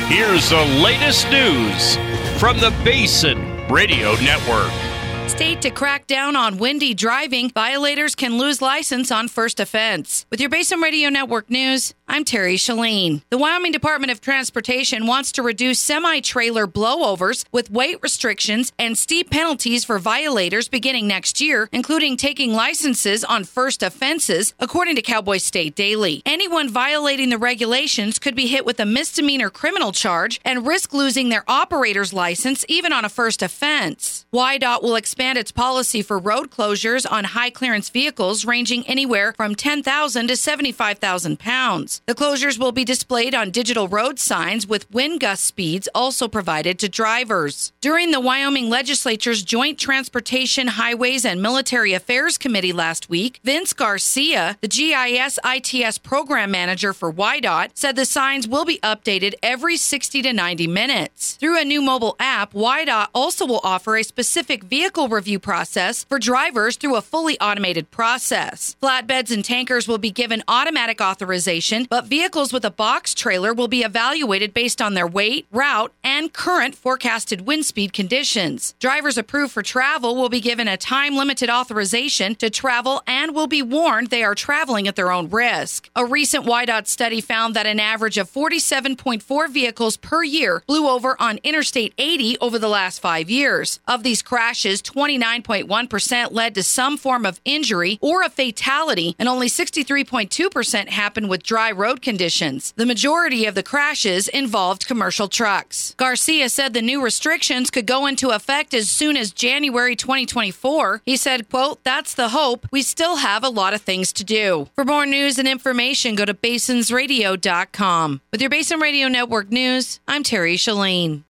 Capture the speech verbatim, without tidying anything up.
Here's the latest news from the Basin Radio Network. State to crack down on windy driving. Violators can lose license on first offense. With your Basin Radio Network news, I'm Terry Shalene. The Wyoming Department of Transportation wants to reduce semi-trailer blowovers with weight restrictions and steep penalties for violators beginning next year, including taking licenses on first offenses, according to Cowboy State Daily. Anyone violating the regulations could be hit with a misdemeanor criminal charge and risk losing their operator's license even on a first offense. Y DOT will expand its policy for road closures on high-clearance vehicles ranging anywhere from ten thousand to seventy-five thousand pounds. The closures will be displayed on digital road signs with wind gust speeds also provided to drivers. During the Wyoming Legislature's Joint Transportation, Highways, and Military Affairs Committee last week, Vince Garcia, the G I S I T S program manager for Y DOT, said the signs will be updated every sixty to ninety minutes. Through a new mobile app, Y DOT also will offer a specific vehicle review process for drivers through a fully automated process. Flatbeds and tankers will be given automatic authorization, but vehicles with a box trailer will be evaluated based on their weight, route, and current forecasted wind speed conditions. Drivers approved for travel will be given a time-limited authorization to travel and will be warned they are traveling at their own risk. A recent Y DOT study found that an average of forty-seven point four vehicles per year blew over on Interstate eighty over the last five years. Of these crashes, twenty-nine point one percent led to some form of injury or a fatality, and only sixty-three point two percent happened with dry road conditions. The majority of the crashes involved commercial trucks. Garcia said the new restrictions could go into effect as soon as January twenty twenty-four. He said, quote, "That's the hope. We still have a lot of things to do." For more news and information, go to basins radio dot com. With your Basin Radio Network news, I'm Terry Shalene.